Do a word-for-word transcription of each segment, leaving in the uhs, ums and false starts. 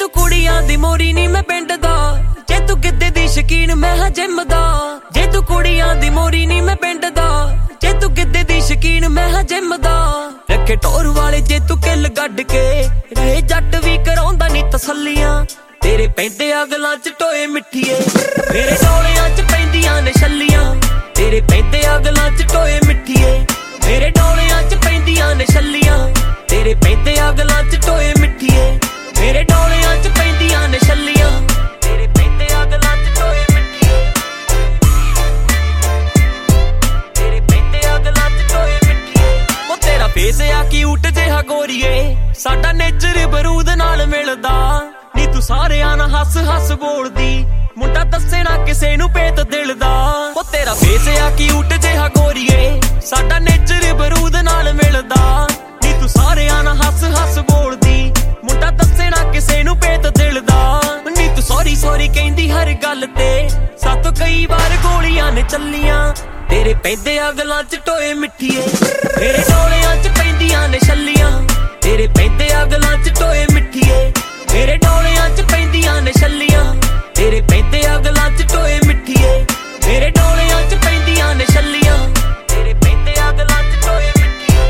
तू कुड़ियां दी मोरी नी मैं पिंड दा, जे तू गिद्दे दी शकीन मैं हां जिम दा। जे तू कुड़ियां दी मोरी नी मैं पिंड दा, जे तू गिद्दे दी शकीन मैं हां जिम दा। रखे टोर वाले जे तू किल गड्ड के, रहे जट भी कराउंदा नी तसल्लियां। तेरे पैंदे अगलां च टोए मिट्ठिए, मेरे डोलियां च पैंदियां ने छल्लियां। तेरे पैंदे अगलां च टोए मिट्ठिए, मेरे डोलियां च पैंदियां ने छल्लियां। तेरे पैंदे अगलां च टोए मिट्ठिए, मेरे डोलियां च पैंदियां ने छल्लियां। तेरे पैंदे अगलां च टोए मिट्ठिए, तेरे पैंदे अगलां च टोए मिट्ठिए। ओ तेरा फेस आ क्यूट जिहा गोरीए, साडा नेचर बरूद नाल मिलदा। नी तू सारेयां नाल हस हस बोलदी, मुंडा दस्से ना किसे नू पेत दिल दा। ओ तेरा फेस आ क्यूट जिहा गोरीए, साडा नेचर बरूद नाल मिलदा। नी तू सारेयां नाल हस हस बोलदी, मुंडा दस्से ना किसे नू पेत दिल दा। नी तू सॉरी सॉरी कहंदी हर गल ते, सातों कई बार गोलियां ने चलियां। तेरे पैंदे अगलां च टोए मिट्ठिए, मेरे डोलियां च पैंदियां ने छल्लियां। तेरे पैंदे अगलां च टोए मिट्ठिए, मेरे डोलियां च पैंदियां ने छल्लियां। तेरे पैंदे अगलां च टोए मिट्ठिए, मेरे डोलियां च पैंदियां ने छल्लियां। तेरे पैंदे अगलां च टोए मिट्ठिए,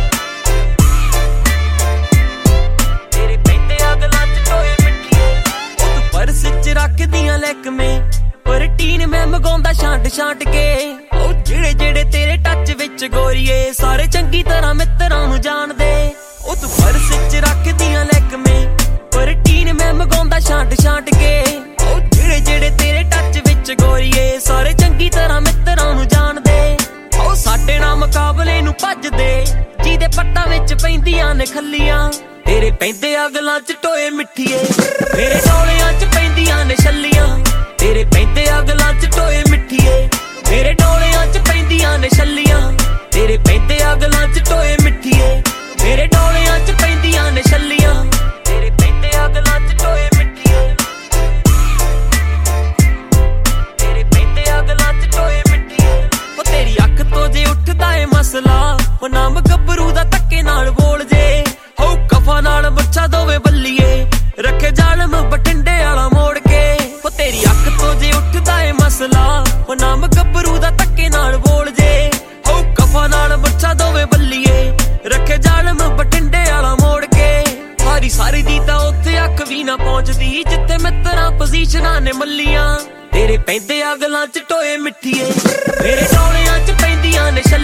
तेरे पैंदे अगलां च टोए मिट्ठिए। ओ तू पर्स च रखदियां लैकमे, पर टीन मैं मगाउंदा छांट छांट के। ओ जेड़े जेड़े तेरे टच विच गोरीए, सारे चंगी तरह मित्तरां नू जाणदे। ओ तू पर्स च रखदियां लैकमे, पर टीन मैं मगाउंदा छांट छांट के। ओ जेड़े जेड़े तेरे टच विच गोरीए, सारे चंगी तरह मित्तरां नू जाणदे। ओ साडे नाल मुकाबले नू भजदे, जिहदे पट्टां विच पैंदियां ने खल्लियां। तेरे पैंदे अगलां च टोए मिट्ठिए, मेरे डोलियां च पैंदियां ने छल्लियां। तेरे पैंदे अगलां च टोए मिट्ठिए, मेरे डोलियां च पैंदियां ने छल्लियां। तेरे पैंदे अगलां च टोए मिट्ठिए, मेरे डोलियां च पैंदियां ने छल्लियां। तेरे पैंदे अगलां च टोए मिट्ठिए, तेरे पैंदे अगलां च टोए मिट्ठिए। ओ तेरी अख तो जे उठदा ए मसला, ओ नाम गब्बरू दा धक्के नाल बोल जे। हो कफा नाल बच्चा दोवे बल्लीए, रखे जालम बठिंडे वाला मोड़ के। ओ तेरी अख तो जे उठदा ए मसला, ओ नाम गब्बरू दा धक्के नाल बोल जे। हो कफा नाल बच्चा दोवे बल्लीए, रखे जालम बठिंडे वाला मोड़ के। सारी सारी दी तां उत्थे अख भी ना पहुंचदी, जिथे मित्तरां पोजीशनां ने मल्लियां। तेरे पैंदे अगलां च टोए मिट्ठिए, मेरे डोलियां च पैंदियां ने छल्लियां।